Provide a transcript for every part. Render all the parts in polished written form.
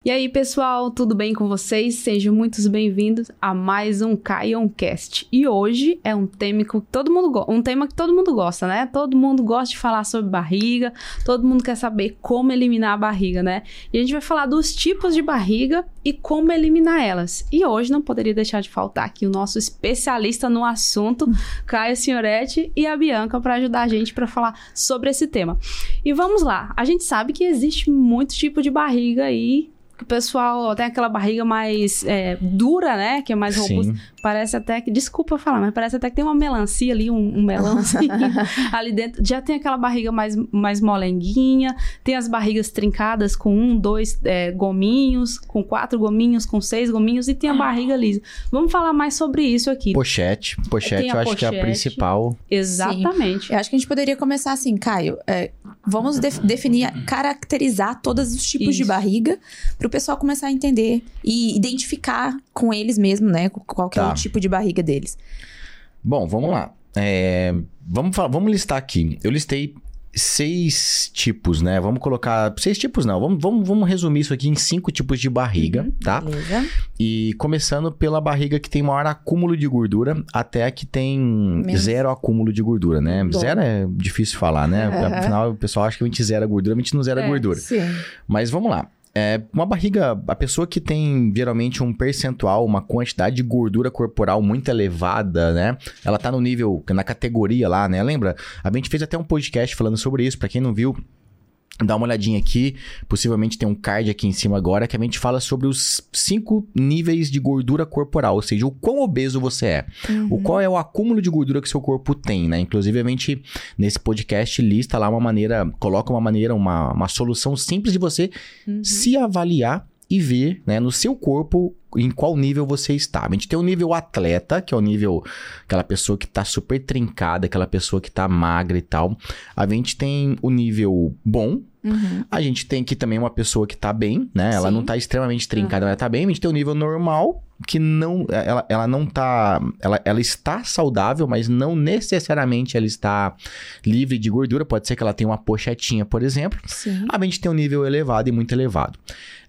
E aí, pessoal, tudo bem com vocês? Sejam muito bem-vindos a mais um Caioncast. E hoje é um tema que todo mundo gosta, né? Todo mundo gosta de falar sobre barriga, todo mundo quer saber como eliminar a barriga, né? E a gente vai falar dos tipos de barriga e como eliminar elas. E hoje não poderia deixar de faltar aqui o nosso especialista no assunto, Caio Signoretti e a Bianca, para ajudar a gente para falar sobre esse tema. E vamos lá, a gente sabe que existe muito tipo de barriga aí, que o pessoal tem aquela barriga mais dura, né? Que é mais robusta. Parece até que... Desculpa falar, mas parece até que tem uma melancia ali, um melãozinho ali dentro. Já tem aquela barriga mais molenguinha. Tem as barrigas trincadas com 1, 2 gominhos, com 4 gominhos, com 6 gominhos. E tem a barriga lisa. Vamos falar mais sobre isso aqui. Pochete eu acho que é a principal. Exatamente. Sim. Eu acho que a gente poderia começar assim, Caio. Vamos definir, caracterizar todos os tipos de barriga para o pessoal começar a entender e identificar com eles mesmo, né? Qual que é o tipo de barriga deles. Bom, vamos lá. Vamos listar aqui. Eu listei 6 tipos, né? Vamos colocar... 6 tipos não. Vamos resumir isso aqui em 5 tipos de barriga, tá? Beleza. E começando pela barriga que tem maior acúmulo de gordura até a que tem zero acúmulo de gordura, né? Bom. Zero é difícil falar, né? Afinal, o pessoal acha que a gente zera gordura, a gente não zera gordura. Sim. Mas vamos lá. Uma barriga, a pessoa que tem geralmente um percentual, uma quantidade de gordura corporal muito elevada, né? Ela tá no nível, na categoria lá, né? Lembra? A gente fez até um podcast falando sobre isso, pra quem não viu, dá uma olhadinha aqui, possivelmente tem um card aqui em cima agora, que a gente fala sobre os 5 níveis de gordura corporal, ou seja, o quão obeso você é, qual é o acúmulo de gordura que seu corpo tem, né? Inclusive, a gente, nesse podcast, lista lá coloca uma solução simples de você se avaliar e ver, né, no seu corpo em qual nível você está. A gente tem o nível atleta, que é o nível... aquela pessoa que tá super trincada, aquela pessoa que tá magra e tal. A gente tem o nível bom. A gente tem aqui também uma pessoa que tá bem, né? Ela não tá extremamente trincada, ela tá bem. A gente tem o nível normal, que não... Ela não tá... Ela está saudável, mas não necessariamente ela está livre de gordura. Pode ser que ela tenha uma pochetinha, por exemplo. Sim. A gente tem um nível elevado e muito elevado.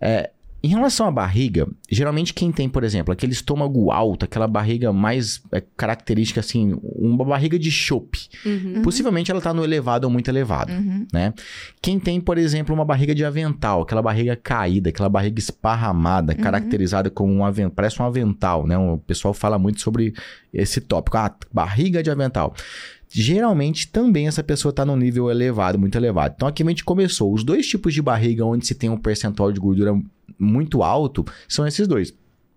Em relação à barriga, geralmente quem tem, por exemplo, aquele estômago alto, aquela barriga mais característica, assim, uma barriga de chope, possivelmente ela tá no elevado ou muito elevado, né? Quem tem, por exemplo, uma barriga de avental, aquela barriga caída, aquela barriga esparramada, caracterizada como parece um avental, né? O pessoal fala muito sobre esse tópico, barriga de avental. Geralmente, também essa pessoa está num nível elevado, muito elevado. Então, aqui a gente começou. Os 2 tipos de barriga onde se tem um percentual de gordura muito alto são esses 2.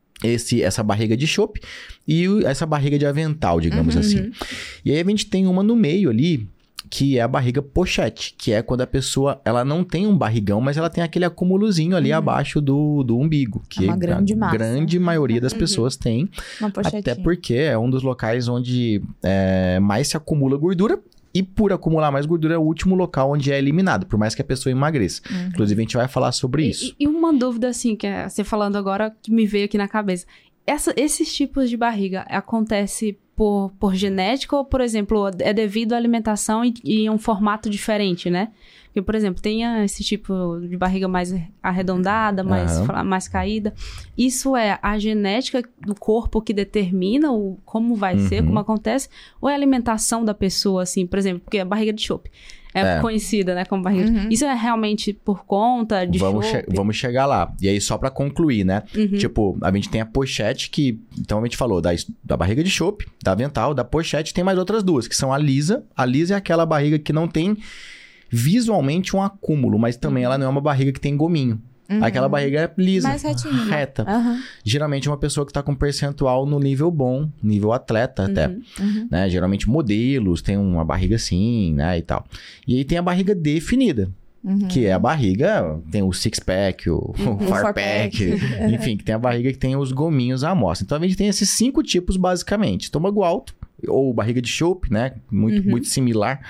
Essa barriga de chope e essa barriga de avental, digamos assim. E aí, a gente tem uma no meio ali, que é a barriga pochete, que é quando a pessoa, ela não tem um barrigão, mas ela tem aquele acúmulozinho ali abaixo do umbigo, que uma grande massa. A grande maioria das pessoas tem, uma pochetinha. Até porque é um dos locais onde mais se acumula gordura, e por acumular mais gordura é o último local onde é eliminado, por mais que a pessoa emagreça. Inclusive, a gente vai falar sobre isso. E uma dúvida, assim, que você falando agora, que me veio aqui na cabeça. Esses tipos de barriga acontece por genética ou, por exemplo, é devido à alimentação e um formato diferente, né? Porque, por exemplo, tem esse tipo de barriga mais arredondada, mais caída. Isso é a genética do corpo que determina como vai ser, como acontece? Ou é a alimentação da pessoa, assim, por exemplo, porque a barriga de chope é conhecida, né, como barriga de chope. Isso é realmente por conta de chope? Vamos chegar lá. E aí, só pra concluir, né? Tipo, a gente tem a pochete que... Então, a gente falou da barriga de chope, da avental, da pochete. Tem mais outras 2, que são a lisa. A lisa é aquela barriga que não tem visualmente um acúmulo, mas também ela não é uma barriga que tem gominho. Aquela barriga é lisa, mais retinha, reta. Geralmente é uma pessoa que tá com percentual no nível bom, nível atleta até. Né? Geralmente modelos têm uma barriga assim, né, e tal. E aí tem a barriga definida. Que é a barriga, tem o six-pack, o four-pack, enfim, que tem a barriga que tem os gominhos à mostra. Então a gente tem esses 5 tipos basicamente: estômago alto, ou barriga de chope, né, muito similar.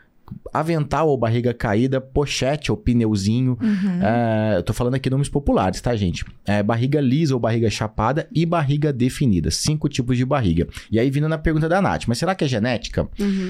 Avental ou barriga caída, pochete ou pneuzinho. Eu tô falando aqui nomes populares, tá, gente? Barriga lisa ou barriga chapada e barriga definida. 5 tipos de barriga. E aí, vindo na pergunta da Nath, mas será que é genética?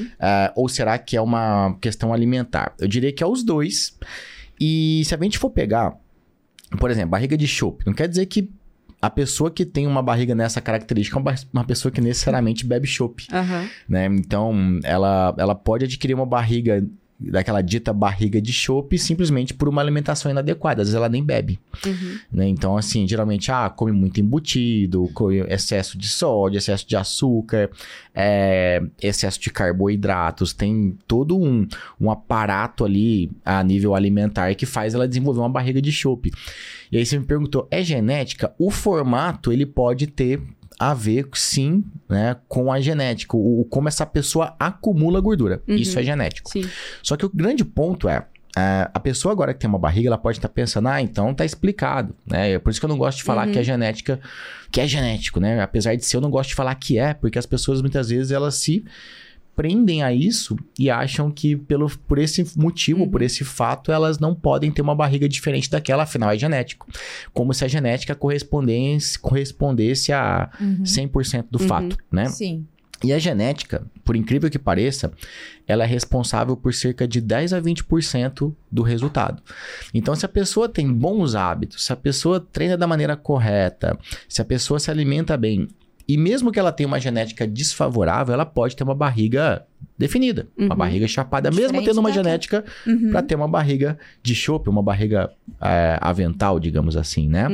Ou será que é uma questão alimentar? Eu diria que é os 2. E se a gente for pegar por exemplo, barriga de chope. Não quer dizer que a pessoa que tem uma barriga nessa característica é uma pessoa que necessariamente bebe chope. Né? Então, ela pode adquirir uma barriga, daquela dita barriga de chope, simplesmente por uma alimentação inadequada. Às vezes ela nem bebe. Né? Então, assim, geralmente, come muito embutido, come excesso de sódio, excesso de açúcar, excesso de carboidratos. Tem todo um aparato ali a nível alimentar que faz ela desenvolver uma barriga de chope. E aí você me perguntou, é genética? O formato, ele pode ter a ver, sim, né, com a genética, como essa pessoa acumula gordura. Isso é genético. Sim. Só que o grande ponto é, a pessoa agora que tem uma barriga, ela pode estar pensando, então tá explicado, né? Por isso que eu não gosto de falar que é genética, que é genético, né? Apesar de ser, eu não gosto de falar que porque as pessoas muitas vezes elas se prendem a isso e acham que por esse motivo, por esse fato, elas não podem ter uma barriga diferente daquela, afinal é genético. Como se a genética correspondesse a 100% do fato, né? Sim. E a genética, por incrível que pareça, ela é responsável por cerca de 10 a 20% do resultado. Então, se a pessoa tem bons hábitos, se a pessoa treina da maneira correta, se a pessoa se alimenta bem, e mesmo que ela tenha uma genética desfavorável, ela pode ter uma barriga definida, uma barriga chapada, mesmo tendo uma genética para ter uma barriga de chope, uma barriga avental, digamos assim, né?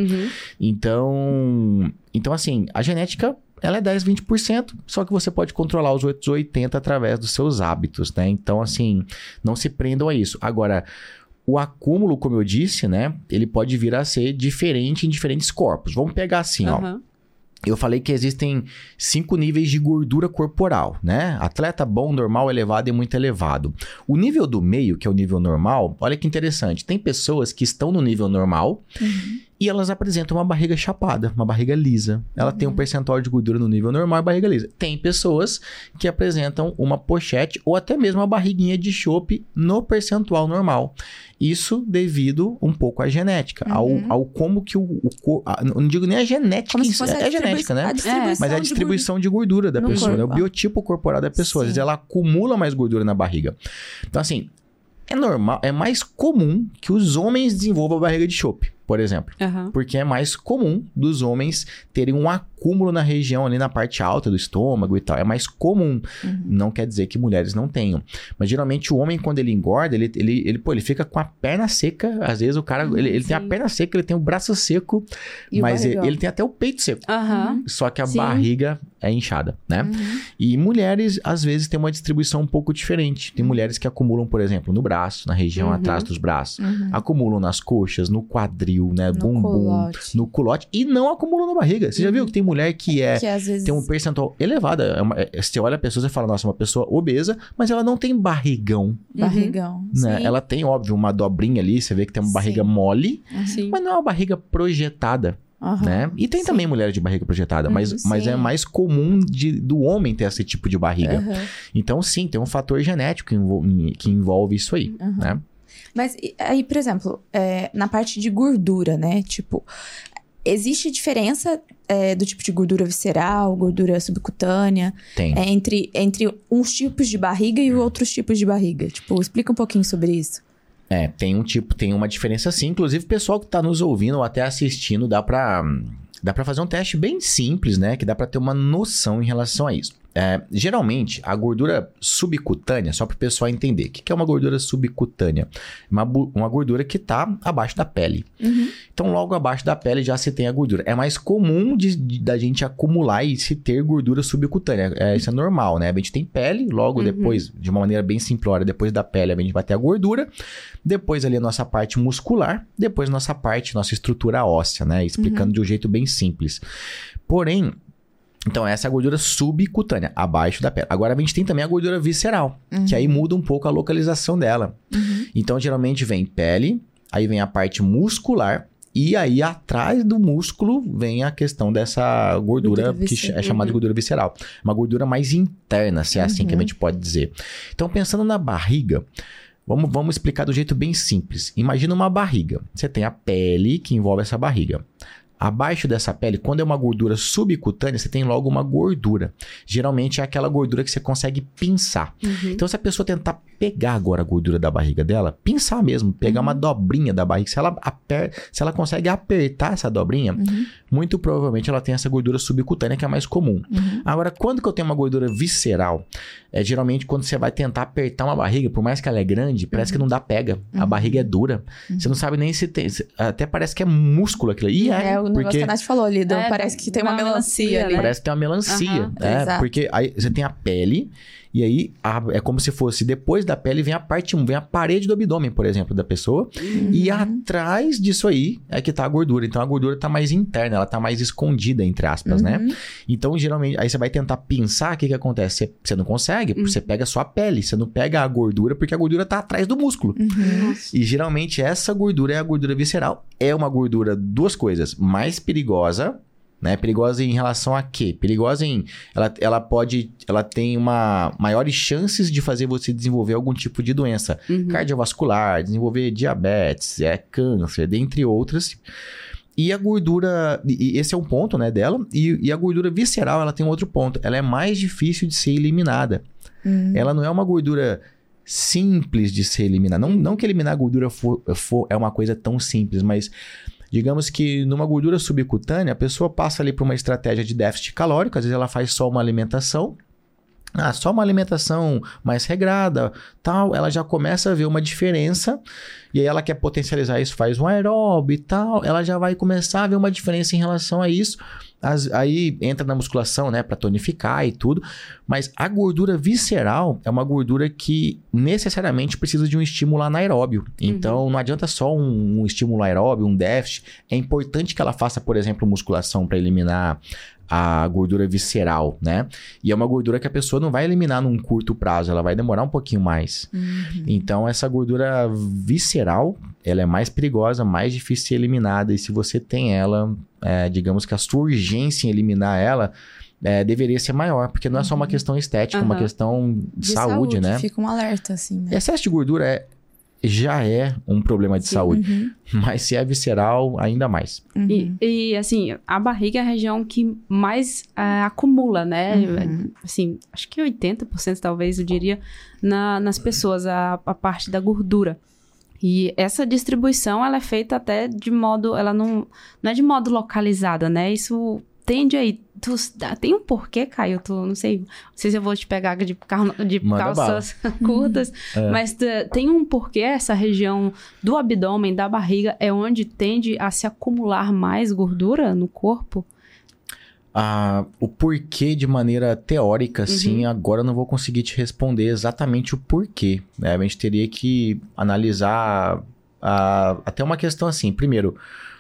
Então, assim, a genética, ela é 10, 20%, só que você pode controlar os outros 80% através dos seus hábitos, né? Então, assim, não se prendam a isso. Agora, o acúmulo, como eu disse, né? Ele pode vir a ser diferente em diferentes corpos. Vamos pegar assim, ó. Eu falei que existem 5 níveis de gordura corporal, né? Atleta bom, normal, elevado e muito elevado. O nível do meio, que é o nível normal, olha que interessante. Tem pessoas que estão no nível normal e elas apresentam uma barriga chapada, uma barriga lisa. Ela tem um percentual de gordura no nível normal e barriga lisa. Tem pessoas que apresentam uma pochete ou até mesmo uma barriguinha de chope no percentual normal. Isso devido um pouco à genética, ao como que o corpo... Não digo nem a genética, é genética, né? Mas é a distribuição de gordura da pessoa, né? O biotipo corporal da pessoa. Às vezes ela acumula mais gordura na barriga. Então, assim, é normal, é mais comum que os homens desenvolvam a barriga de chope, por exemplo. Porque é mais comum dos homens terem um acúmulo na região ali na parte alta do estômago e tal. É mais comum. Não quer dizer que mulheres não tenham. Mas geralmente o homem, quando ele engorda, ele fica com a perna seca. Às vezes o cara, ele tem a perna seca, ele tem o braço seco, mas ele tem até o peito seco. Só que a barriga é inchada, né? E mulheres, às vezes, têm uma distribuição um pouco diferente. Tem mulheres que acumulam, por exemplo, no braço, na região atrás dos braços. Acumulam nas coxas, no quadril, né? Bumbum, no culote. E não acumulam na barriga. Você já viu que tem mulher que às vezes tem um percentual elevado. Você olha a pessoa e fala, nossa, uma pessoa obesa, mas ela não tem barrigão. Né? Ela tem, óbvio, uma dobrinha ali. Você vê que tem uma barriga mole, mas não é uma barriga projetada. Né? E tem também mulheres de barriga projetada, mas é mais comum do homem ter esse tipo de barriga. Então, sim, tem um fator genético que envolve isso aí, né? Mas aí, por exemplo, na parte de gordura, né? Tipo, existe diferença do tipo de gordura visceral, gordura subcutânea? Tem. Entre uns tipos de barriga e outros tipos de barriga? Tipo, explica um pouquinho sobre isso. Tem uma diferença sim. Inclusive, o pessoal que tá nos ouvindo ou até assistindo, dá pra fazer um teste bem simples, né? Que dá pra ter uma noção em relação a isso. Geralmente, a gordura subcutânea, só para o pessoal entender, o que é uma gordura subcutânea? Uma gordura que está abaixo da pele. Então, logo abaixo da pele já se tem a gordura. É mais comum da gente acumular e se ter gordura subcutânea. Isso é normal, né? A gente tem pele, logo depois, de uma maneira bem simplória, depois da pele a gente vai ter a gordura, depois ali a nossa parte muscular, depois nossa estrutura óssea, né? Explicando de um jeito bem simples. Porém, então, essa é a gordura subcutânea, abaixo da pele. Agora, a gente tem também a gordura visceral, que aí muda um pouco a localização dela. Então, geralmente vem pele, aí vem a parte muscular, e aí atrás do músculo vem a questão dessa gordura que é chamada de gordura visceral. Uma gordura mais interna, se é assim que a gente pode dizer. Então, pensando na barriga, vamos explicar do jeito bem simples. Imagina uma barriga. Você tem a pele que envolve essa barriga. Abaixo dessa pele, quando é uma gordura subcutânea, você tem logo uma gordura. Geralmente é aquela gordura que você consegue pinçar. Então, se a pessoa tentar pegar agora a gordura da barriga dela, pinçar mesmo, pegar uma dobrinha da barriga, se ela consegue apertar essa dobrinha, muito provavelmente ela tem essa gordura subcutânea que é mais comum. Agora, quando que eu tenho uma gordura visceral? É geralmente quando você vai tentar apertar uma barriga, por mais que ela é grande, parece que não dá pega. A barriga é dura. Você não sabe nem se tem... Até parece que é músculo aquilo. E o negócio que a Nath falou ali, parece que tem uma melancia ali. Parece que tem uma melancia. Porque aí você tem a pele, e aí é como se fosse, depois da pele vem a parede do abdômen, por exemplo, da pessoa. E atrás disso aí é que tá a gordura. Então a gordura tá mais interna, ela tá mais escondida, entre aspas, né? Então, geralmente, aí você vai tentar pinçar, o que acontece? Você não consegue, porque você pega só a pele, você não pega a gordura, porque a gordura tá atrás do músculo. E geralmente essa gordura é a gordura visceral. É uma gordura, duas coisas, mais perigosa, né? Perigosa em relação a quê? Perigosa em... Ela tem maiores chances de fazer você desenvolver algum tipo de doença cardiovascular, desenvolver diabetes, câncer, dentre outras. E a gordura... E esse é um ponto, né, dela. E a gordura visceral, ela tem um outro ponto. Ela é mais difícil de ser eliminada. Ela não é uma gordura simples de ser eliminada. Não que eliminar a gordura é uma coisa tão simples, mas... Digamos que numa gordura subcutânea, a pessoa passa ali por uma estratégia de déficit calórico, às vezes ela faz só uma alimentação, só uma alimentação mais regrada, tal, ela já começa a ver uma diferença, e aí ela quer potencializar isso, faz um aeróbio e tal, ela já vai começar a ver uma diferença em relação a isso, aí entra na musculação, né, para tonificar e tudo, mas a gordura visceral é uma gordura que necessariamente precisa de um estímulo anaeróbio, então não adianta só um estímulo aeróbio, um déficit, é importante que ela faça, por exemplo, musculação para eliminar a gordura visceral, né? E é uma gordura que a pessoa não vai eliminar num curto prazo, ela vai demorar um pouquinho mais. Então, essa gordura visceral, ela é mais perigosa, mais difícil de ser eliminada. E se você tem ela, digamos que a sua urgência em eliminar ela deveria ser maior, porque não é só uma questão estética, é uma questão de saúde, né? Fica um alerta, assim, né? Excesso de gordura já é um problema de saúde, mas se é visceral, ainda mais. E assim, a barriga é a região que mais acumula, né? Assim, acho que 80% talvez, eu diria, nas pessoas, a parte da gordura. E essa distribuição, ela é feita até de modo... Ela não é de modo localizada, né? Isso tende aí... Tem um porquê, Caio? Não sei se eu vou te pegar de calças curtas, mas tem um porquê essa região do abdômen, da barriga, é onde tende a se acumular mais gordura no corpo? O porquê de maneira teórica, sim, agora eu não vou conseguir te responder exatamente o porquê, né? A gente teria que analisar até uma questão assim. Primeiro,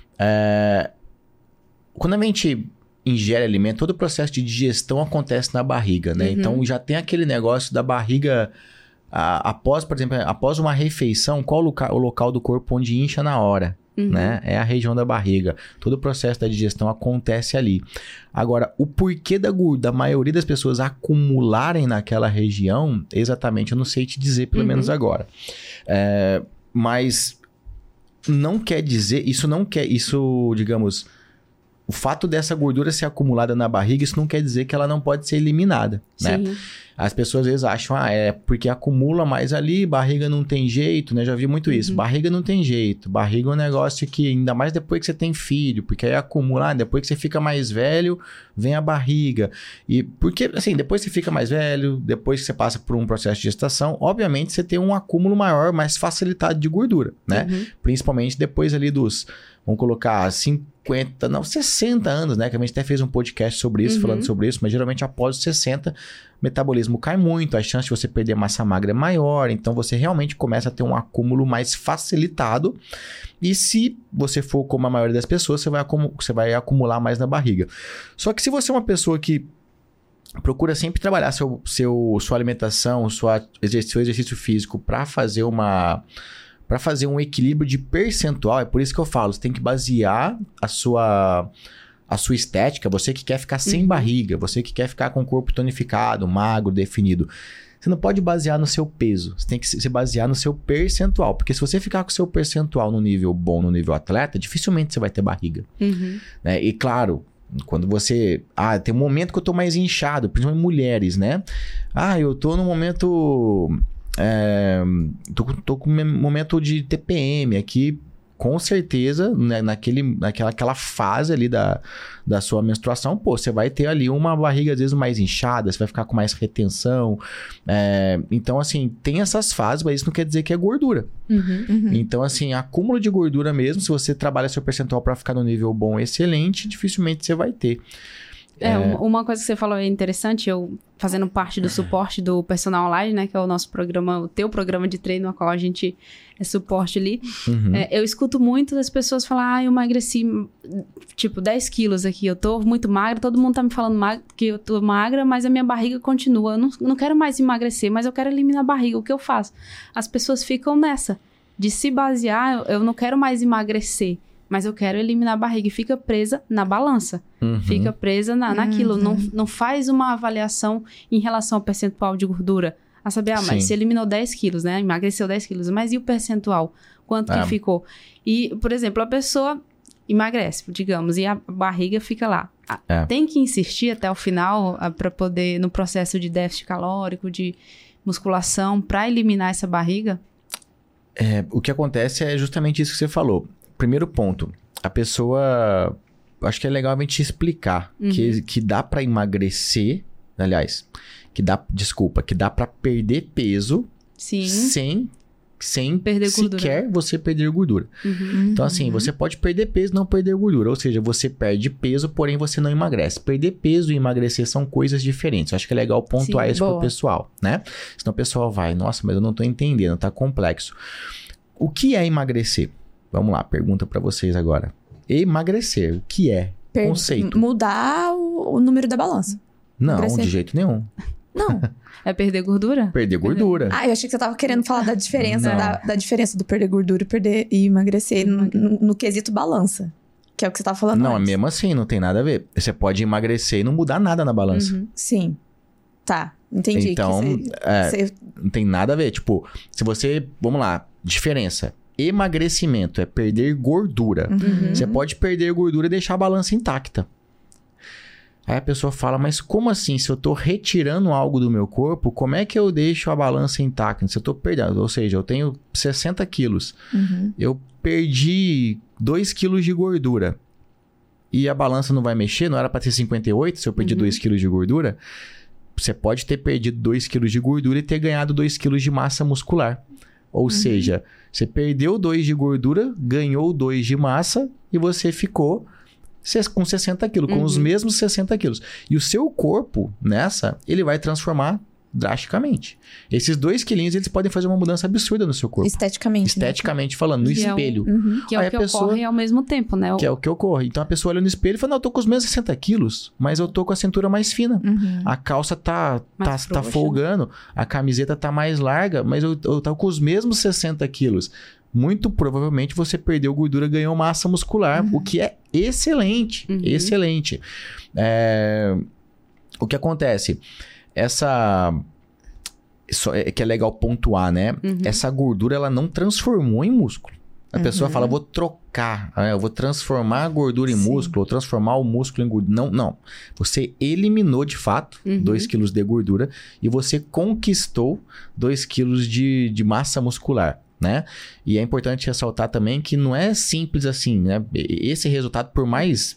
quando a gente ingere alimento, todo o processo de digestão acontece na barriga, né? Então, já tem aquele negócio da barriga, por exemplo, após uma refeição, qual o local do corpo onde incha na hora? Né? É a região da barriga. Todo o processo da digestão acontece ali. Agora, o porquê da maioria das pessoas acumularem naquela região, exatamente, eu não sei te dizer, pelo menos agora. Mas não quer dizer, digamos... O fato dessa gordura ser acumulada na barriga, isso não quer dizer que ela não pode ser eliminada, né? As pessoas às vezes acham, porque acumula mais ali, barriga não tem jeito, né? Já vi muito isso. Barriga não tem jeito. Barriga é um negócio que, ainda mais depois que você tem filho, porque aí acumula, depois que você fica mais velho, vem a barriga. E porque, assim, depois que você fica mais velho, depois que você passa por um processo de gestação, obviamente você tem um acúmulo maior, mais facilitado de gordura, né? Principalmente depois ali dos, vamos colocar, 60 anos, né? Que a gente até fez um podcast sobre isso, falando sobre isso, mas geralmente após os 60, o metabolismo cai muito, a chance de você perder massa magra é maior, então você realmente começa a ter um acúmulo mais facilitado. E se você for como a maioria das pessoas, você vai acumular mais na barriga. Só que se você é uma pessoa que procura sempre trabalhar sua alimentação, seu exercício físico para fazer um equilíbrio de percentual, é por isso que eu falo, você tem que basear a sua estética, você que quer ficar sem barriga, você que quer ficar com o corpo tonificado, magro, definido. Você não pode basear no seu peso. Você tem que se basear no seu percentual. Porque se você ficar com o seu percentual no nível bom, no nível atleta, dificilmente você vai ter barriga. Né? E claro, quando você... tem um momento que eu tô mais inchado, principalmente mulheres, né? Eu tô no momento... tô com um momento de TPM aqui. Com certeza, né, naquela fase ali da sua menstruação, você vai ter ali uma barriga às vezes mais inchada, você vai ficar com mais retenção. Então, assim, tem essas fases, mas isso não quer dizer que é gordura. Então, assim, acúmulo de gordura mesmo, se você trabalha seu percentual para ficar no nível bom, excelente, dificilmente você vai ter. Uma coisa que você falou é interessante, eu fazendo parte do suporte do Personal Online, né, que é o nosso programa, o teu programa de treino, no qual a gente é suporte ali, eu escuto muito as pessoas falar, eu emagreci, tipo, 10 quilos aqui, eu tô muito magra, todo mundo tá me falando que eu tô magra, mas a minha barriga continua, eu não quero mais emagrecer, mas eu quero eliminar a barriga, o que eu faço? As pessoas ficam nessa, de se basear, eu não quero mais emagrecer, mas eu quero eliminar a barriga e fica presa na balança. Fica presa naquilo. Não faz uma avaliação em relação ao percentual de gordura. A saber, mas você eliminou 10 quilos, né? Emagreceu 10 quilos. Mas e o percentual? Quanto que ficou? E, por exemplo, a pessoa emagrece, digamos, e a barriga fica lá. Tem que insistir até o final para poder, no processo de déficit calórico, de musculação, para eliminar essa barriga? O que acontece é justamente isso que você falou. Primeiro ponto, a pessoa... Acho que é legal a gente explicar que dá pra emagrecer, aliás, que dá pra perder peso sem perder sequer gordura. Você perder gordura. Então, assim, você pode perder peso e não perder gordura. Ou seja, você perde peso, porém você não emagrece. Perder peso e emagrecer são coisas diferentes. Eu acho que é legal pontuar isso pro pessoal, né? Senão o pessoal vai, nossa, mas eu não tô entendendo, tá complexo. O que é emagrecer? Vamos lá, pergunta pra vocês agora. Emagrecer, o que é? Conceito. Mudar o número da balança. Não, Emagrecer. de jeito nenhum. Não. É perder gordura? Perder gordura. Eu achei que você tava querendo falar da diferença, da diferença do perder gordura e emagrecer no quesito balança. Que é o que você tava falando Não, antes. mesmo assim, não tem nada a ver. Você pode emagrecer e não mudar nada na balança. Sim. Tá, entendi. Então, não tem nada a ver. Tipo, se você... Vamos lá, diferença. Emagrecimento é perder gordura. Você pode perder gordura e deixar a balança intacta. Aí a pessoa fala, mas como assim? Se eu tô retirando algo do meu corpo, como é que eu deixo a balança intacta? Se eu tô perdendo, ou seja, eu tenho 60 quilos. Eu perdi 2 quilos de gordura. E a balança não vai mexer? Não era para ter 58 se eu perdi 2 quilos de gordura? Você pode ter perdido 2 quilos de gordura e ter ganhado 2 quilos de massa muscular. Ou seja, você perdeu 2 de gordura, ganhou 2 de massa e você ficou com 60 quilos, com os mesmos 60 quilos. E o seu corpo, ele vai transformar drasticamente. Esses 2 quilinhos, eles podem fazer uma mudança absurda no seu corpo. Esteticamente falando, no espelho. Que é o que ocorre ao mesmo tempo, né? Que é o que ocorre. Então a pessoa olha no espelho e fala, não, eu tô com os mesmos 60 quilos, mas eu tô com a cintura mais fina. A calça tá folgando, a camiseta tá mais larga, mas eu tô com os mesmos 60 quilos. Muito provavelmente você perdeu gordura, ganhou massa muscular, o que é excelente. Excelente. O que acontece? Que é legal pontuar, né? Essa gordura, ela não transformou em músculo. A pessoa fala, vou trocar, eu vou transformar a gordura em músculo, ou transformar o músculo em gordura. Não. Você eliminou, de fato, 2 quilos de gordura e você conquistou 2 quilos de massa muscular, né? E é importante ressaltar também que não é simples assim, né? Esse resultado, por mais,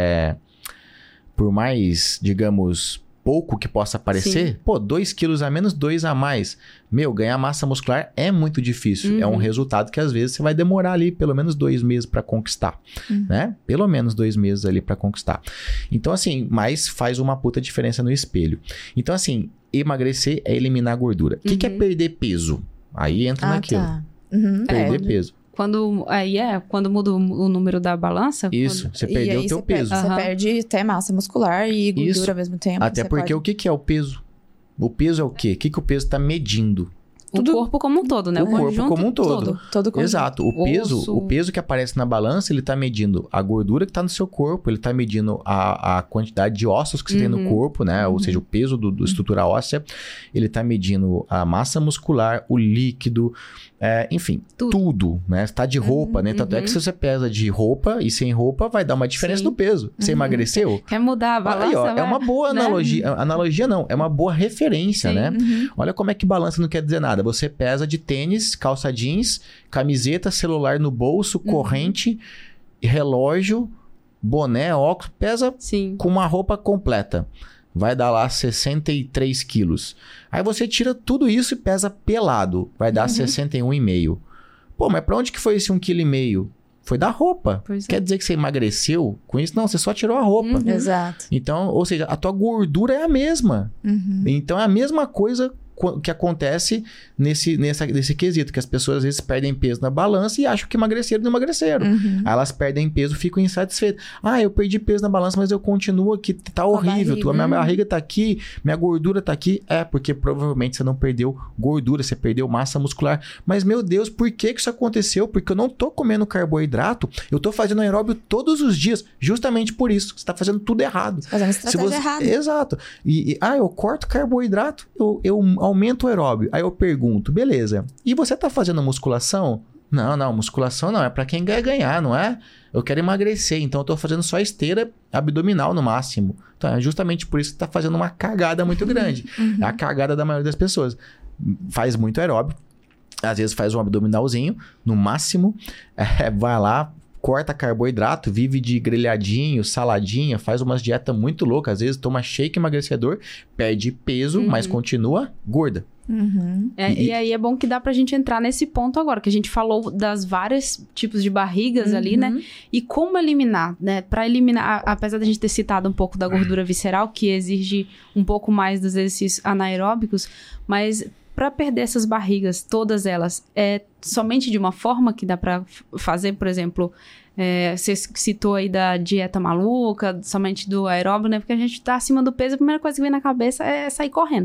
digamos... pouco que possa parecer, 2 quilos a menos, 2 a mais. Ganhar massa muscular é muito difícil. É um resultado que às vezes você vai demorar ali pelo menos 2 meses para conquistar, né? Pelo menos 2 meses ali para conquistar. Então, assim, mas faz uma puta diferença no espelho. Então, assim, emagrecer é eliminar gordura. O que é perder peso? Aí entra naquilo. Tá. Perder peso. Quando muda o número da balança... Isso, você perdeu o teu peso. Você perde até massa muscular e gordura ao mesmo tempo. Até porque o que é o peso? O peso é o quê? O que o peso está medindo? O corpo como um todo, né? O corpo como um todo. Todo conjunto. Exato. O peso que aparece na balança, ele tá medindo a gordura que tá no seu corpo, ele tá medindo a quantidade de ossos que você tem no corpo, né? Ou seja, o peso do estrutura óssea. Ele tá medindo a massa muscular, o líquido, enfim, tudo, né? Você tá de roupa, né? Tanto é que se você pesa de roupa e sem roupa, vai dar uma diferença no peso. Você emagreceu? Quer mudar a balança? Aí, ó, é uma boa analogia. Analogia não, é uma boa referência, né? Olha como é que balança não quer dizer nada. Você pesa de tênis, calça jeans, camiseta, celular no bolso, corrente, relógio, boné, óculos. Pesa com uma roupa completa. Vai dar lá 63 quilos. Aí você tira tudo isso e pesa pelado. Vai dar 61,5. Pô, mas pra onde que foi esse 1,5 kg? Foi da roupa. Quer dizer que você emagreceu com isso? Não, você só tirou a roupa. Exato. Então, ou seja, a tua gordura é a mesma. Então, é a mesma coisa que acontece nesse quesito, que as pessoas às vezes perdem peso na balança e acham que emagreceram e não emagreceram. Aí elas perdem peso e ficam insatisfeitas. Eu perdi peso na balança, mas eu continuo aqui, tá horrível. Minha barriga tá aqui, minha gordura tá aqui. Porque provavelmente você não perdeu gordura, você perdeu massa muscular. Mas, meu Deus, por que isso aconteceu? Porque eu não tô comendo carboidrato, eu tô fazendo aeróbio todos os dias, justamente por isso. Você tá fazendo tudo errado. Fazendo estratégia errada. Exato. Eu corto carboidrato, eu aumento o aeróbio. Aí eu pergunto, beleza, e você tá fazendo musculação? Não, musculação não, é pra quem quer ganhar, não é? Eu quero emagrecer, então eu tô fazendo só esteira abdominal no máximo. Então é justamente por isso que tá fazendo uma cagada muito grande. É a cagada da maioria das pessoas. Faz muito aeróbio, às vezes faz um abdominalzinho, no máximo, vai lá, corta carboidrato, vive de grelhadinho, saladinha, faz umas dietas muito loucas, às vezes toma shake emagrecedor, perde peso, mas continua gorda. E aí é bom que dá pra gente entrar nesse ponto agora, que a gente falou das vários tipos de barrigas ali, né? E como eliminar, né? Pra eliminar, apesar da gente ter citado um pouco da gordura visceral, que exige um pouco mais dos exercícios anaeróbicos, mas para perder essas barrigas, todas elas, é somente de uma forma que dá para fazer, por exemplo, você citou aí da dieta maluca, somente do aeróbio, né? Porque a gente tá acima do peso, a primeira coisa que vem na cabeça é sair correndo.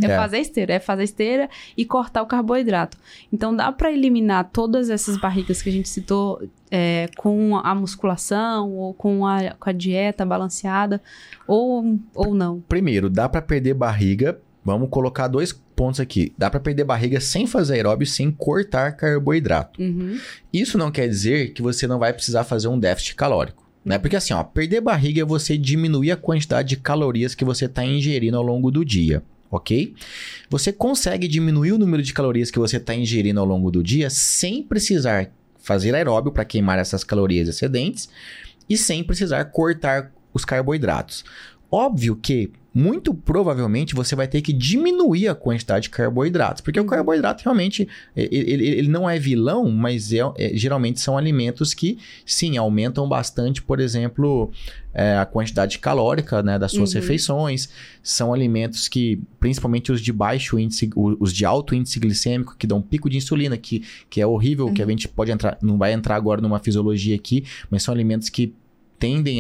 Fazer esteira e cortar o carboidrato. Então, dá para eliminar todas essas barrigas que a gente citou com a musculação ou com a dieta balanceada ou não? Primeiro, dá para perder barriga. Vamos colocar 2 pontos aqui. Dá para perder barriga sem fazer aeróbio, sem cortar carboidrato. Isso não quer dizer que você não vai precisar fazer um déficit calórico, né? Porque assim, perder barriga é você diminuir a quantidade de calorias que você está ingerindo ao longo do dia, ok? Você consegue diminuir o número de calorias que você está ingerindo ao longo do dia sem precisar fazer aeróbio para queimar essas calorias excedentes e sem precisar cortar os carboidratos. Óbvio que, muito provavelmente, você vai ter que diminuir a quantidade de carboidratos. Porque o carboidrato realmente, ele não é vilão, mas geralmente são alimentos que, sim, aumentam bastante, por exemplo, a quantidade calórica, né, das suas refeições. São alimentos que, principalmente os de baixo índice, os de alto índice glicêmico, que dão pico de insulina, que é horrível, que a gente pode entrar, não vai entrar agora numa fisiologia aqui, mas são alimentos que tendem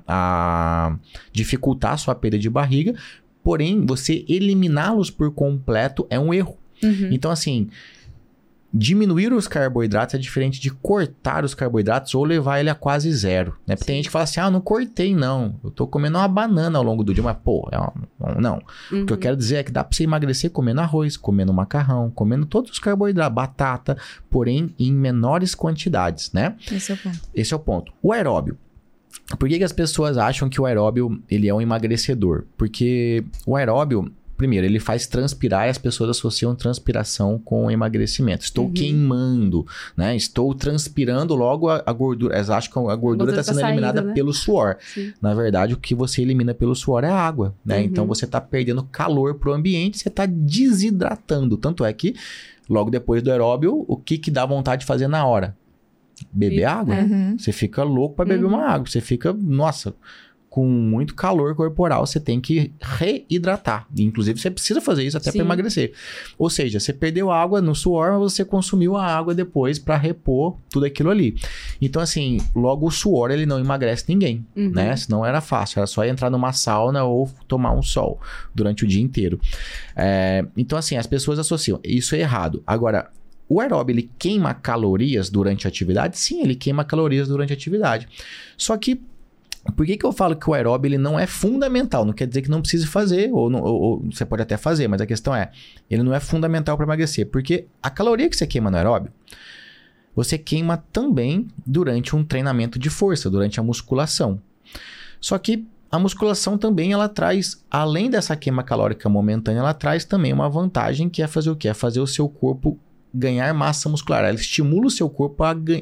a dificultar a sua perda de barriga, porém, você eliminá-los por completo é um erro. Então, assim, diminuir os carboidratos é diferente de cortar os carboidratos ou levar ele a quase zero, né? Porque tem gente que fala assim, eu não cortei, não. Eu tô comendo uma banana ao longo do dia, mas, não. O que eu quero dizer é que dá pra você emagrecer comendo arroz, comendo macarrão, comendo todos os carboidratos, batata, porém, em menores quantidades, né? Esse é o ponto. O aeróbio. Por que as pessoas acham que o aeróbio ele é um emagrecedor? Porque o aeróbio, primeiro, ele faz transpirar e as pessoas associam transpiração com emagrecimento. Estou queimando, né? Estou transpirando, logo a gordura. Elas acham que a gordura está sendo eliminada, né, pelo suor. Na verdade, o que você elimina pelo suor é a água, né? Então, você está perdendo calor para o ambiente, você está desidratando. Tanto é que, logo depois do aeróbio, o que dá vontade de fazer na hora? Beber água. Você fica louco para beber uma água. Você fica, nossa, com muito calor corporal, você tem que reidratar. Inclusive, você precisa fazer isso até para emagrecer. Ou seja, você perdeu água no suor, mas você consumiu a água depois para repor tudo aquilo ali. Então, assim, logo o suor, ele não emagrece ninguém, né? Senão era fácil, era só entrar numa sauna ou tomar um sol durante o dia inteiro. Então, assim, as pessoas associam. Isso é errado. Agora, o aeróbio, ele queima calorias durante a atividade? Sim, ele queima calorias durante a atividade. Só que, por que eu falo que o aeróbio ele não é fundamental? Não quer dizer que não precise fazer, ou você pode até fazer, mas a questão é, ele não é fundamental para emagrecer. Porque a caloria que você queima no aeróbio, você queima também durante um treinamento de força, durante a musculação. Só que a musculação também, ela traz, além dessa queima calórica momentânea, ela traz também uma vantagem que é fazer o quê? É fazer o seu corpo ganhar massa muscular. Ela estimula o seu corpo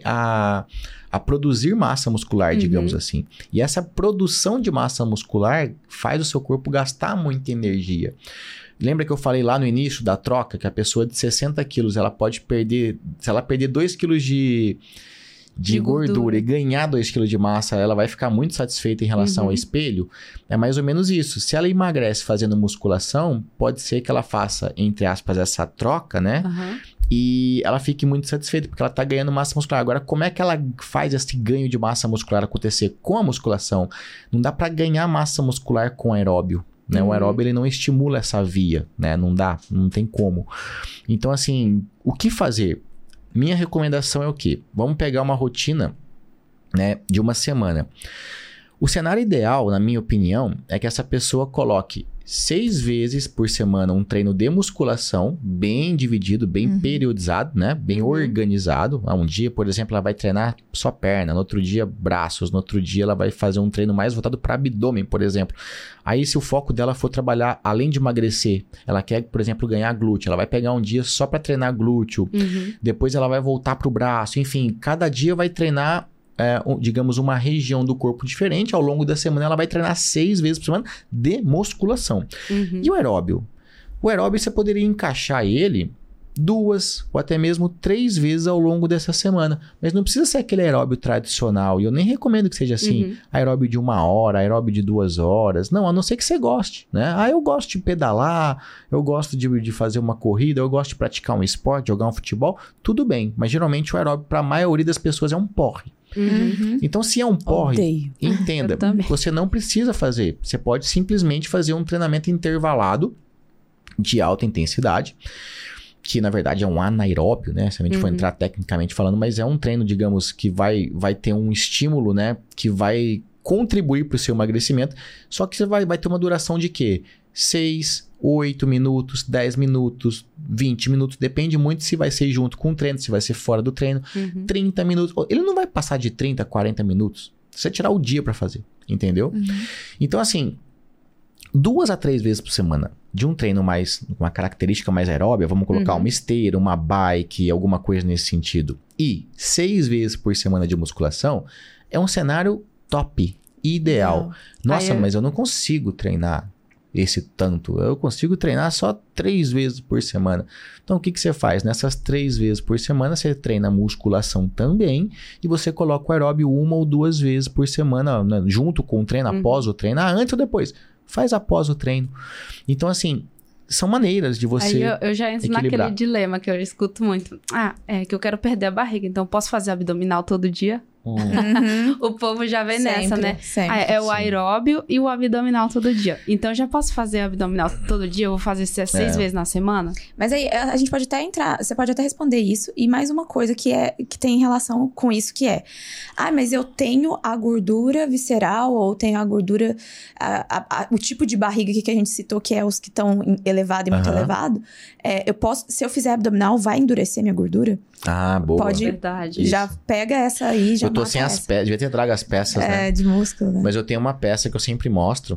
a produzir massa muscular, digamos assim. E essa produção de massa muscular faz o seu corpo gastar muita energia. Lembra que eu falei lá no início da troca que a pessoa de 60 quilos, ela pode perder... Se ela perder 2 quilos de gordura e ganhar 2 quilos de massa, ela vai ficar muito satisfeita em relação ao espelho. É mais ou menos isso. Se ela emagrece fazendo musculação, pode ser que ela faça, entre aspas, essa troca, né? E ela fique muito satisfeita, porque ela está ganhando massa muscular. Agora, como é que ela faz esse ganho de massa muscular acontecer com a musculação? Não dá para ganhar massa muscular com aeróbio, né? O aeróbio, ele não estimula essa via, né? Não dá, não tem como. Então, assim, o que fazer? Minha recomendação é o quê? Vamos pegar uma rotina, né, de uma semana. O cenário ideal, na minha opinião, é que essa pessoa coloque 6 vezes por semana um treino de musculação, bem dividido, bem periodizado, né? Bem organizado. Um dia, por exemplo, ela vai treinar só perna, no outro dia braços, no outro dia ela vai fazer um treino mais voltado para abdômen, por exemplo. Aí, se o foco dela for trabalhar, além de emagrecer, ela quer, por exemplo, ganhar glúteo, ela vai pegar um dia só para treinar glúteo, depois ela vai voltar para o braço, enfim, cada dia vai treinar digamos, uma região do corpo diferente. Ao longo da semana, ela vai treinar 6 vezes por semana de musculação. E o aeróbio? O aeróbio, você poderia encaixar ele 2 ou até mesmo 3 vezes ao longo dessa semana. Mas não precisa ser aquele aeróbio tradicional. E eu nem recomendo que seja assim, aeróbio de 1 hora, aeróbio de 2 horas. Não, a não ser que você goste, né? Eu gosto de pedalar, eu gosto de fazer uma corrida, eu gosto de praticar um esporte, jogar um futebol. Tudo bem, mas geralmente o aeróbio, para a maioria das pessoas, é um porre. Então, se é um porre, entenda, você não precisa fazer. Você pode simplesmente fazer um treinamento intervalado de alta intensidade, que na verdade é um anaeróbio, né? Se a gente for entrar tecnicamente falando, mas é um treino, digamos, que vai ter um estímulo, né? Que vai contribuir para o seu emagrecimento, só que você vai ter uma duração de quê? 6, 8 minutos, 10 minutos, 20 minutos, depende muito se vai ser junto com o treino, se vai ser fora do treino, 30 minutos, ele não vai passar de 30, 40 minutos, você tirar o dia para fazer, entendeu? Então, assim, 2 a 3 vezes por semana de um treino mais, uma característica mais aeróbia, vamos colocar uma esteira, uma bike, alguma coisa nesse sentido, e 6 vezes por semana de musculação, é um cenário top, ideal. Nossa, mas eu não consigo treinar esse tanto. Eu consigo treinar só 3 vezes por semana. Então, o que você faz? Nessas 3 vezes por semana, você treina musculação também e você coloca o aeróbio 1 ou 2 vezes por semana, né, junto com o treino, após o treino. Antes ou depois? Faz após o treino. Então, assim, são maneiras de você eu já entro naquele dilema que eu escuto muito. É que eu quero perder a barriga, então posso fazer abdominal todo dia? O povo já vem nessa, né? É o aeróbio e o abdominal todo dia. Então, eu já posso fazer abdominal todo dia? Eu vou fazer 6 vezes na semana? Mas aí, a gente pode até entrar... Você pode até responder isso. E mais uma coisa que tem relação com isso, que é... mas eu tenho a gordura visceral ou tenho a gordura... o tipo de barriga aqui que a gente citou, que é os que estão elevado e muito elevado. Eu posso... Se eu fizer abdominal, vai endurecer minha gordura? Boa. Pode... Verdade. Já pega essa aí, já eu tô sem as peças, devia ter trago as peças, né? De músculo, né? Mas eu tenho uma peça que eu sempre mostro,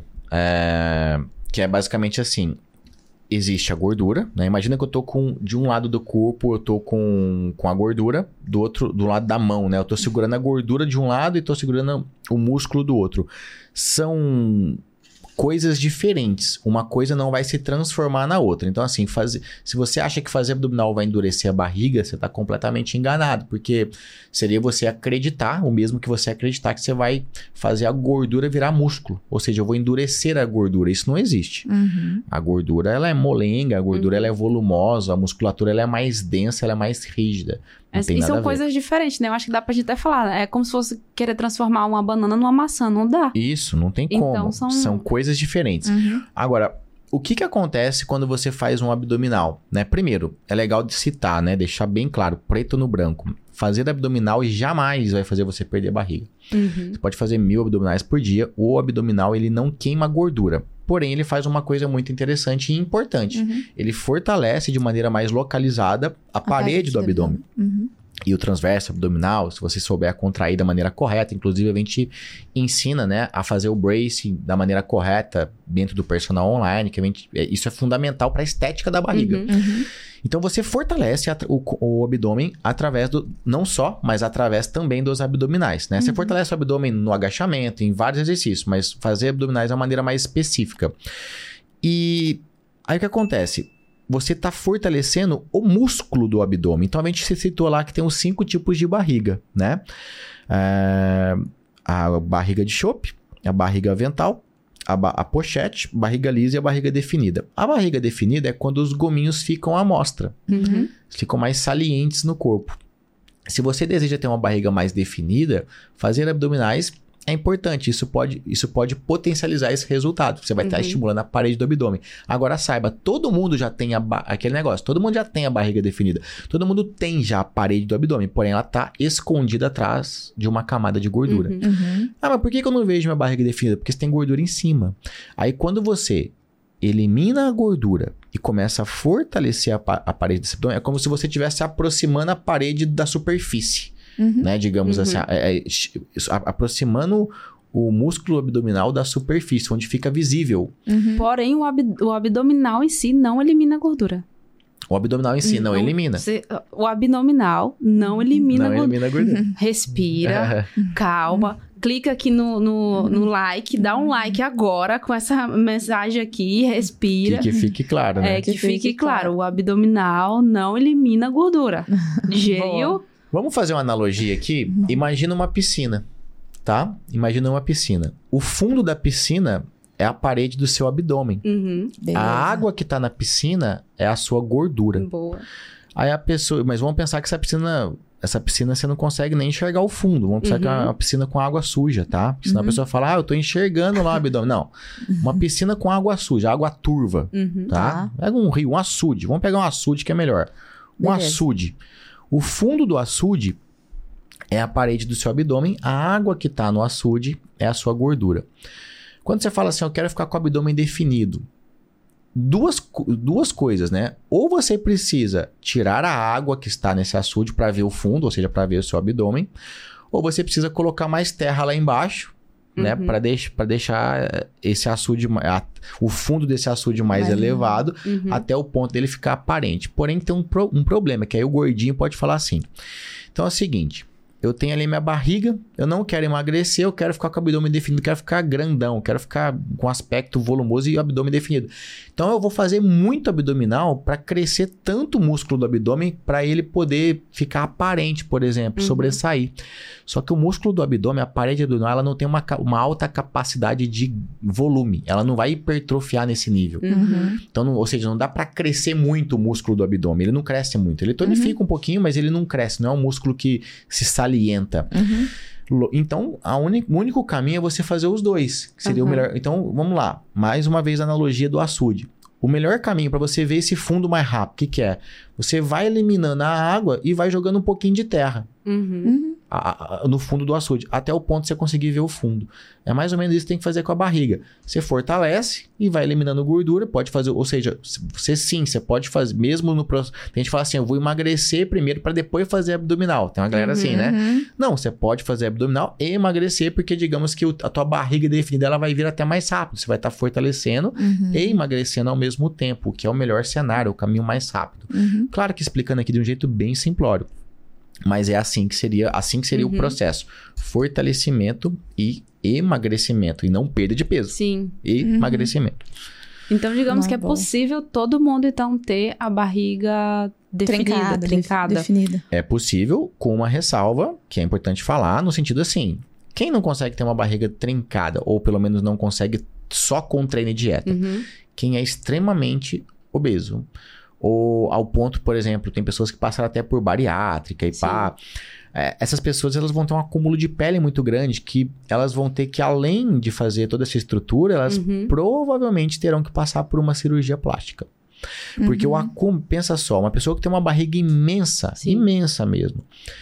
que é basicamente assim, existe a gordura, né? Imagina que eu tô de um lado do corpo, eu tô com a gordura, do lado da mão, né? Eu tô segurando a gordura de um lado e tô segurando o músculo do outro. São coisas diferentes. Uma coisa não vai se transformar na outra. Então, assim, se você acha que fazer abdominal vai endurecer a barriga, você está completamente enganado, porque seria você acreditar, o mesmo que você acreditar que você vai fazer a gordura virar músculo. Ou seja, eu vou endurecer a gordura. Isso não existe. A gordura, ela é molenga, a gordura ela é volumosa, a musculatura ela é mais densa, ela é mais rígida. E são coisas diferentes, né? Eu acho que dá pra gente até falar. É como se fosse querer transformar uma banana numa maçã. Não dá. Isso, não tem como. Então, são coisas diferentes. Agora, o que acontece quando você faz um abdominal, né? Primeiro, é legal de citar, né? Deixar bem claro, preto no branco. Fazer abdominal jamais vai fazer você perder a barriga. Você pode fazer 1000 abdominais por dia. O abdominal, ele não queima gordura. Porém, ele faz uma coisa muito interessante e importante. Ele fortalece de maneira mais localizada a parede do abdômen. E o transverso abdominal, se você souber contrair da maneira correta, inclusive a gente ensina, né, a fazer o bracing da maneira correta dentro do personal online, que isso é fundamental para a estética da barriga. Então você fortalece o abdômen através não só, mas através também dos abdominais, né? Você fortalece o abdômen no agachamento, em vários exercícios, mas fazer abdominais de uma maneira mais específica. E aí o que acontece? Você está fortalecendo o músculo do abdômen. Então, a gente citou lá que tem os 5 tipos de barriga, né? A barriga de chope, a barriga avental, a pochete, barriga lisa e a barriga definida. A barriga definida é quando os gominhos ficam à mostra. Ficam mais salientes no corpo. Se você deseja ter uma barriga mais definida, fazer abdominais é importante, isso pode potencializar esse resultado. Você vai estar estimulando a parede do abdômen. Agora saiba, todo mundo já tem aquele negócio, todo mundo já tem a barriga definida. Todo mundo tem já a parede do abdômen, porém ela está escondida atrás de uma camada de gordura. Ah, mas por que eu não vejo minha barriga definida? Porque você tem gordura em cima. Aí quando você elimina a gordura e começa a fortalecer a parede desse abdômen, é como se você estivesse aproximando a parede da superfície. Né? Digamos assim, aproximando o músculo abdominal da superfície, onde fica visível. Porém, o abdominal em si não elimina a gordura. O abdominal em si não elimina. O abdominal não elimina a gordura. Respira, calma. Clica aqui no like, dá um like agora com essa mensagem aqui, respira. Que fique claro, né? Que fique claro. O abdominal não elimina a gordura. Digeriu? Vamos fazer uma analogia aqui? Imagina uma piscina, tá? Imagina uma piscina. O fundo da piscina é a parede do seu abdômen. A água que tá na piscina é a sua gordura. Boa. Aí a pessoa... Mas vamos pensar que essa piscina você não consegue nem enxergar o fundo. Vamos pensar que é uma piscina com água suja, tá? Porque senão a pessoa fala, eu tô enxergando lá o abdômen. Não. Uma piscina com água suja, água turva, tá? Pega um rio, um açude. Vamos pegar um açude que é melhor. Um açude. O fundo do açude é a parede do seu abdômen. A água que está no açude é a sua gordura. Quando você fala assim, eu quero ficar com o abdômen definido, duas coisas, né? Ou você precisa tirar a água que está nesse açude para ver o fundo, ou seja, para ver o seu abdômen, ou você precisa colocar mais terra lá embaixo, né? Para deixar esse açude, o fundo desse açude mais elevado, até o ponto dele ficar aparente. Porém, tem um problema, que aí o gordinho pode falar assim. Então é o seguinte, eu tenho ali minha barriga, eu não quero emagrecer, eu quero ficar com o abdômen definido, quero ficar grandão, quero ficar com aspecto volumoso e o abdômen definido. Então eu vou fazer muito abdominal para crescer tanto o músculo do abdômen para ele poder ficar aparente, por exemplo, sobressair. Só que o músculo do abdômen, a parede abdominal, ela não tem uma alta capacidade de volume. Ela não vai hipertrofiar nesse nível. Então, ou seja, não dá para crescer muito o músculo do abdômen. Ele não cresce muito. Ele tonifica um pouquinho, mas ele não cresce. Não é um músculo que se salienta. Então, o único caminho é você fazer os dois. Que seria o melhor. Então, vamos lá. Mais uma vez a analogia do açude. O melhor caminho para você ver esse fundo mais rápido, o que é? Você vai eliminando a água e vai jogando um pouquinho de terra. No fundo do açude, até o ponto de você conseguir ver o fundo. É mais ou menos isso que tem que fazer com a barriga. Você fortalece e vai eliminando gordura, pode fazer, ou seja, você pode fazer, mesmo no processo. Tem gente que fala assim, eu vou emagrecer primeiro para depois fazer abdominal. Tem uma galera assim, né? Não, você pode fazer abdominal e emagrecer, porque digamos que a tua barriga definida, ela vai vir até mais rápido. Você vai estar fortalecendo e emagrecendo ao mesmo tempo, o que é o melhor cenário, o caminho mais rápido. Claro que explicando aqui de um jeito bem simplório. Mas é assim que seria o processo. Fortalecimento e emagrecimento. E não perda de peso. Sim. Emagrecimento. Então, digamos que é possível todo mundo, então, ter a barriga trincada. Definida. É possível, com uma ressalva, que é importante falar, no sentido assim, quem não consegue ter uma barriga trincada, ou pelo menos não consegue só com treino e dieta? Quem é extremamente obeso. Ou ao ponto, por exemplo, tem pessoas que passaram até por bariátrica e pá. Essas pessoas, elas vão ter um acúmulo de pele muito grande, que elas vão ter que, além de fazer toda essa estrutura, elas provavelmente terão que passar por uma cirurgia plástica. Porque o acúmulo, pensa só, uma pessoa que tem uma barriga imensa, imensa mesmo,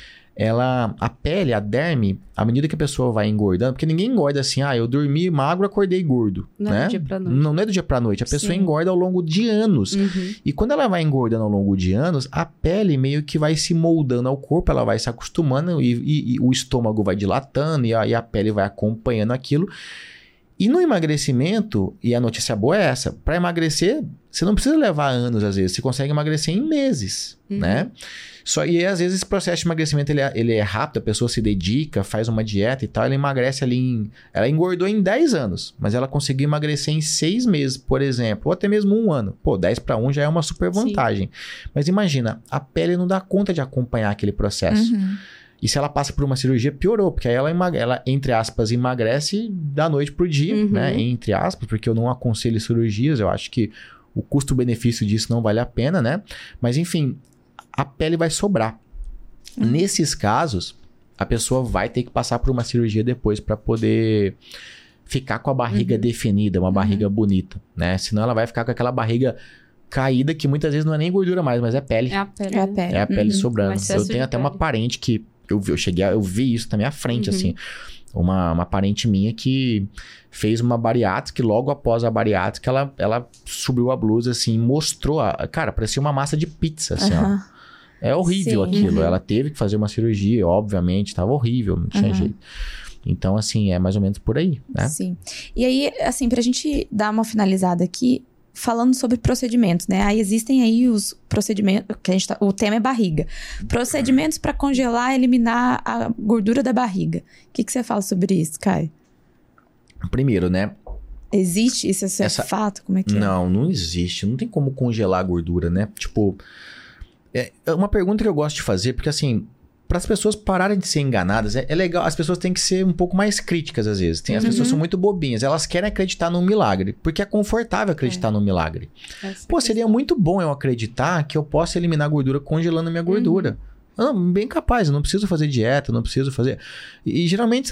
a pele, a derme, à medida que a pessoa vai engordando, porque ninguém engorda assim, eu dormi magro, acordei gordo. Não né? É do dia pra noite. Não é do dia pra noite, a pessoa engorda ao longo de anos. E quando ela vai engordando ao longo de anos, a pele meio que vai se moldando ao corpo, ela vai se acostumando e o estômago vai dilatando e a pele vai acompanhando aquilo. E no emagrecimento, e a notícia boa é essa, para emagrecer, você não precisa levar anos às vezes, você consegue emagrecer em meses, né? E às vezes esse processo de emagrecimento ele é rápido, a pessoa se dedica, faz uma dieta e tal, ela emagrece ali ela engordou em 10 anos, mas ela conseguiu emagrecer em 6 meses, por exemplo, ou até mesmo 1 ano. Pô, 10 para 1 já é uma super vantagem. Mas imagina, a pele não dá conta de acompanhar aquele processo. E se ela passa por uma cirurgia, piorou, porque aí ela, entre aspas, emagrece da noite pro dia, né? Entre aspas, porque eu não aconselho cirurgias, eu acho que o custo-benefício disso não vale a pena, né? Mas enfim, a pele vai sobrar. Nesses casos, a pessoa vai ter que passar por uma cirurgia depois para poder ficar com a barriga definida, uma barriga bonita, né? Senão ela vai ficar com aquela barriga caída, que muitas vezes não é nem gordura mais, mas é pele. É a pele. É a pele sobrando. Eu tenho até uma parente que eu vi isso na minha frente, assim. Uma parente minha que fez uma bariátrica e logo após a bariátrica ela subiu a blusa, assim, mostrou. Cara, parecia uma massa de pizza, assim, ó. É horrível aquilo. Ela teve que fazer uma cirurgia, obviamente, estava horrível, não tinha jeito. Então, assim, é mais ou menos por aí, né? Sim. E aí, assim, pra gente dar uma finalizada aqui, falando sobre procedimentos, né? Aí existem aí os procedimentos, o tema é barriga. Procedimentos para congelar e eliminar a gordura da barriga. O que você fala sobre isso, Caio? Primeiro, né? Existe? Isso é fato? Como é que é? Não existe. Não tem como congelar a gordura, né? Tipo, é uma pergunta que eu gosto de fazer, porque assim, para as pessoas pararem de ser enganadas, é legal, as pessoas têm que ser um pouco mais críticas às vezes. As pessoas são muito bobinhas, elas querem acreditar num milagre, porque é confortável acreditar num milagre. Seria muito bom eu acreditar que eu posso eliminar a gordura congelando a minha gordura. Bem capaz, eu não preciso fazer dieta, não preciso fazer... E geralmente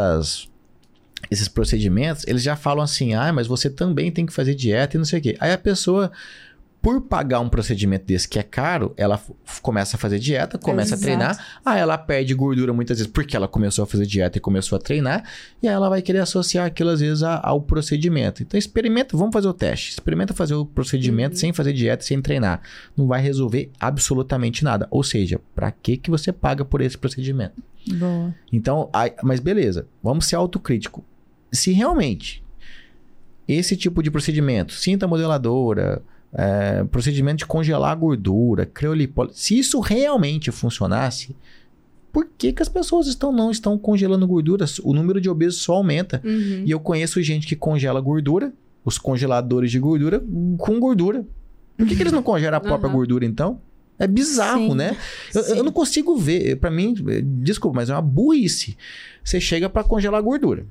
esses procedimentos, eles já falam assim, mas você também tem que fazer dieta e não sei o quê. Aí a pessoa... Por pagar um procedimento desse que é caro, ela começa a fazer dieta, começa a treinar. Ela perde gordura muitas vezes porque ela começou a fazer dieta e começou a treinar. E aí ela vai querer associar aquilo às vezes ao procedimento. Então experimenta, vamos fazer o teste. Experimenta fazer o procedimento sem fazer dieta, sem treinar. Não vai resolver absolutamente nada. Ou seja, para que você paga por esse procedimento? Boa. Então, mas beleza, vamos ser autocrítico. Se realmente esse tipo de procedimento, cinta modeladora... procedimento de congelar a gordura, criolipólise. Se isso realmente funcionasse, por que as pessoas não estão congelando gordura? O número de obesos só aumenta. E eu conheço gente que congela gordura, os congeladores de gordura, com gordura. Por que eles não congelam a própria gordura, então? É bizarro, né? Eu não consigo ver. Pra mim, desculpa, mas é uma burrice. Você chega pra congelar a gordura.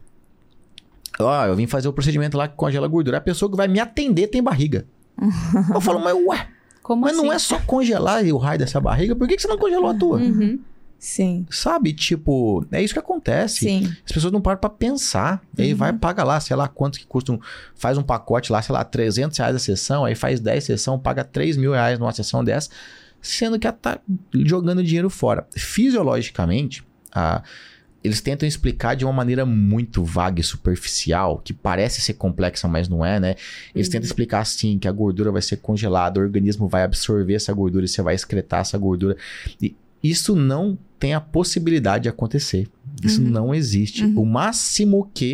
Eu vim fazer o procedimento lá que congela a gordura. A pessoa que vai me atender tem barriga. Eu falo, mas assim? Não é só congelar o raio dessa barriga? Por que você não congelou a tua? Sim. Sabe, tipo, é isso que acontece. Sim. As pessoas não param pra pensar. E aí vai, paga lá, sei lá, quanto que custa, faz um pacote lá, sei lá, R$300 a sessão, aí faz 10 sessões, paga R$3.000 numa sessão dessa, sendo que ela tá jogando dinheiro fora. Fisiologicamente, eles tentam explicar de uma maneira muito vaga e superficial, que parece ser complexa, mas não é, né? Eles tentam explicar assim, que a gordura vai ser congelada, o organismo vai absorver essa gordura e você vai excretar essa gordura. E isso não tem a possibilidade de acontecer. Isso não existe. O máximo que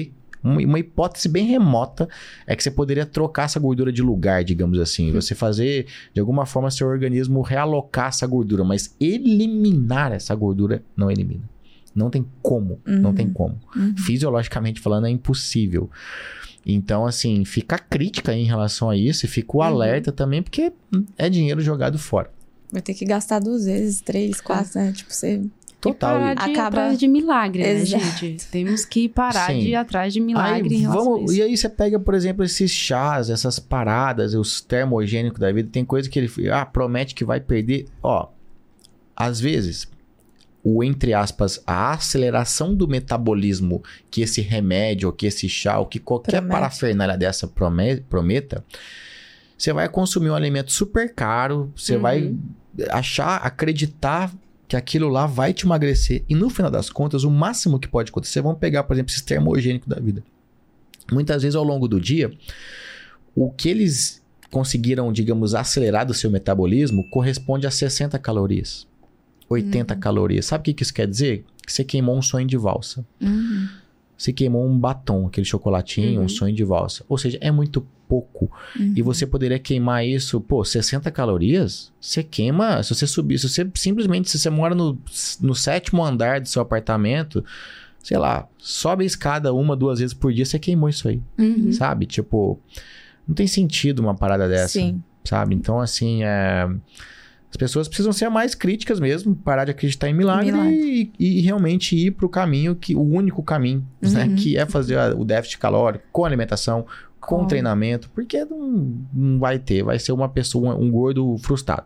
Uma hipótese bem remota é que você poderia trocar essa gordura de lugar, digamos assim. Você fazer, de alguma forma, seu organismo realocar essa gordura. Mas eliminar essa gordura, não elimina. Não tem como. Não tem como. Fisiologicamente falando, é impossível. Então, assim, fica a crítica em relação a isso. E fica o alerta também, porque é dinheiro jogado fora. Vai ter que gastar 2 vezes, 3, 4, né? Tipo, você... Total. E parar de ir atrás de milagre, né, Exato. gente? Temos que parar de ir atrás de milagre em relação a isso. E aí você pega, por exemplo, esses chás, essas paradas, os termogênicos da vida. Tem coisa que ele promete que vai perder. Ó, às vezes, entre aspas, a aceleração do metabolismo que esse remédio, ou que esse chá, ou que qualquer parafernália dessa prometa, você vai consumir um alimento super caro, você vai acreditar que aquilo lá vai te emagrecer. E no final das contas, o máximo que pode acontecer, vamos pegar, por exemplo, esses termogênicos da vida. Muitas vezes, ao longo do dia, o que eles conseguiram, digamos, acelerar do seu metabolismo corresponde a 60 calorias. 80 calorias. Sabe o que isso quer dizer? Que você queimou um sonho de valsa. Você queimou um batom, aquele chocolatinho, um sonho de valsa. Ou seja, é muito pouco. E você poderia queimar isso, 60 calorias, você queima, se você subir, se você mora no 7º andar do seu apartamento, sei lá, sobe a escada 1, 2 vezes por dia, você queimou isso aí, sabe? Tipo, não tem sentido uma parada dessa, Sim. sabe? Então, assim, as pessoas precisam ser mais críticas mesmo, parar de acreditar em milagre. E realmente ir pro caminho, o único caminho, né? Que é fazer o déficit calórico com alimentação, com treinamento, porque não vai ter, vai ser uma pessoa, um gordo frustrado.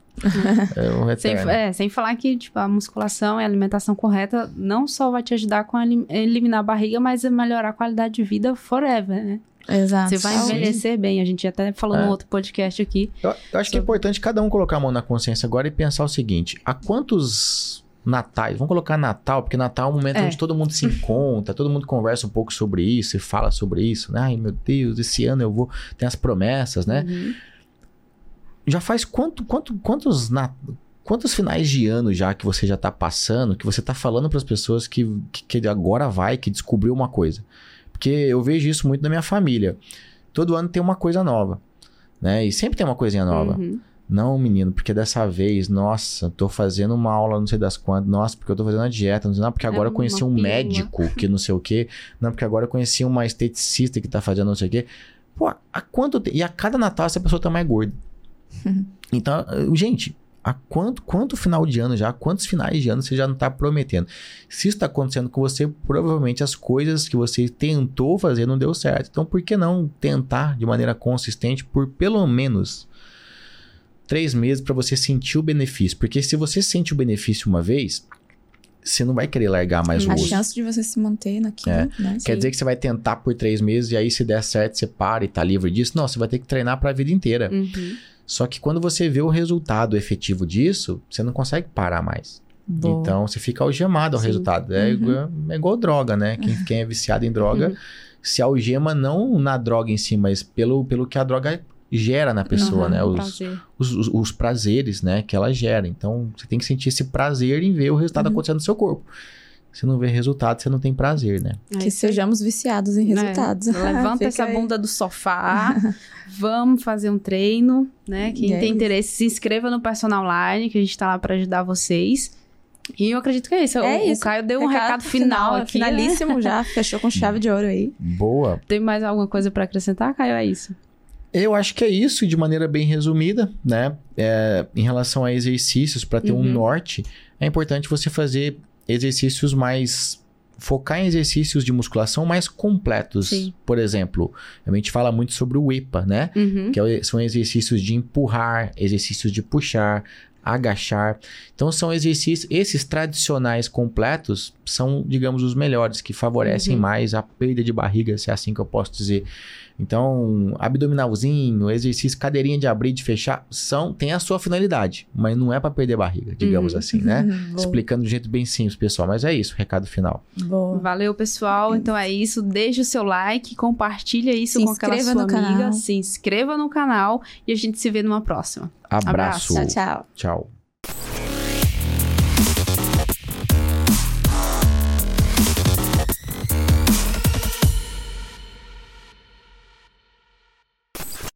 Sem falar que tipo, a musculação e a alimentação correta não só vai te ajudar com eliminar a barriga, mas a melhorar a qualidade de vida forever, né? Exato. Você vai envelhecer bem, a gente até falou no outro podcast aqui. Eu acho que é importante cada um colocar a mão na consciência agora e pensar o seguinte, há quantos natais, vamos colocar Natal, porque Natal é um momento onde todo mundo se encontra, todo mundo conversa um pouco sobre isso e fala sobre isso, né? Ai, meu Deus, esse ano eu vou... Tem as promessas, né? Já faz quantos finais de ano já que você já tá passando, que você tá falando para as pessoas que agora que descobriu uma coisa? Porque eu vejo isso muito na minha família. Todo ano tem uma coisa nova, né? E sempre tem uma coisinha nova. Não, menino, porque dessa vez, nossa, tô fazendo uma aula não sei das quantas, nossa, porque eu tô fazendo a dieta, não sei, não, porque agora eu conheci um médico que não sei o quê, não, porque agora eu conheci uma esteticista que tá fazendo não sei o quê. Pô, e a cada Natal essa pessoa tá mais gorda. Então, gente, há quanto final de ano já, quantos finais de ano você já não tá prometendo? Se isso tá acontecendo com você, provavelmente as coisas que você tentou fazer não deu certo. Então, por que não tentar de maneira consistente por pelo menos 3 meses para você sentir o benefício? Porque se você sente o benefício uma vez, você não vai querer largar mais o A osso. chance de você se manter naquilo, né? Quer dizer que você vai tentar por 3 meses e aí se der certo você para e tá livre disso? Não, você vai ter que treinar para a vida inteira. Só que quando você vê o resultado efetivo disso, você não consegue parar mais. Então você fica algemado ao resultado. É igual droga, né? Quem é viciado em droga se algema não na droga em si, mas pelo que a droga gera na pessoa, né? Os prazeres, né? Que ela gera. Então, você tem que sentir esse prazer em ver o resultado acontecendo no seu corpo. Se não vê resultado, você não tem prazer, né? Que sejamos viciados em resultados. Levanta essa bunda do sofá, vamos fazer um treino, né? Quem tem interesse, se inscreva no Personal Line, que a gente tá lá pra ajudar vocês. E eu acredito que é isso. O Caio deu um recado final aqui. Finalíssimo já, fechou com chave de ouro aí. Boa. Tem mais alguma coisa pra acrescentar, Caio? É isso. Eu acho que é isso, de maneira bem resumida, né? Em relação a exercícios, para ter um norte, é importante você fazer exercícios focar em exercícios de musculação mais completos. Sim. Por exemplo, a gente fala muito sobre o EPA, né? Que são exercícios de empurrar, exercícios de puxar, agachar. Então, são exercícios... Esses tradicionais completos são, digamos, os melhores, que favorecem mais a perda de barriga, se é assim que eu posso dizer. Então, abdominalzinho, exercício, cadeirinha de abrir e de fechar, tem a sua finalidade, mas não é para perder barriga, digamos assim, né? Explicando de um jeito bem simples, pessoal. Mas é isso, recado final. Boa. Valeu, pessoal. Então é isso. Deixa o seu like, compartilha isso com aquela sua amiga. Se inscreva no canal e a gente se vê numa próxima. Abraço. Tchau, tchau. Tchau.